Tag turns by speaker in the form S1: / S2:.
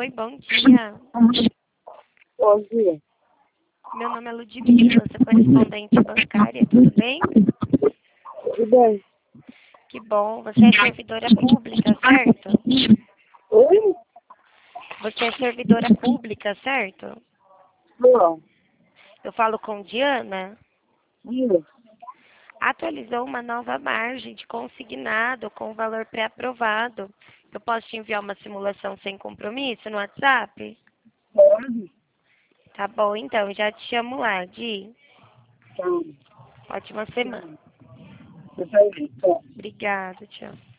S1: Oi, bom dia.
S2: Bom dia.
S1: Meu nome é Ludmila, sou correspondente bancária, tudo bem?
S2: Tudo bem?
S1: Que bom. Você é servidora pública, certo?
S2: Oi?
S1: Você é servidora pública, certo?
S2: Não.
S1: Eu falo com Diana.
S2: Isso.
S1: Atualizou uma nova margem de consignado com valor pré-aprovado. Eu posso te enviar uma simulação sem compromisso no WhatsApp?
S2: Pode?
S1: Tá bom, então. Já te chamo lá, Di.
S2: Tá.
S1: Ótima semana.
S2: Você tá aí, tá.
S1: Obrigada, tchau.